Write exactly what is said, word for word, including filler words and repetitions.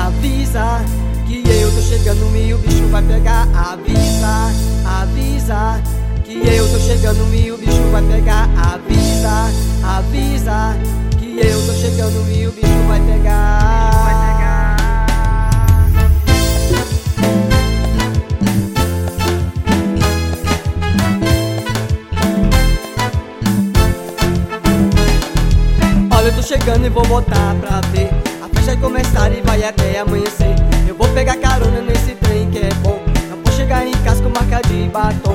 avisa que eu tô chegando e o bicho vai pegar. Avisa, avisa que eu tô chegando e o bicho vai pegar. Avisa, avisa que eu tô chegando e o bicho vai pegar. Vai pegar. Olha, eu tô chegando e vou botar pra ver. A festa vai começar e vai até amanhecer. Eu vou pegar carona nesse trem que é bom. Eu vou chegar em casa com marca de batom.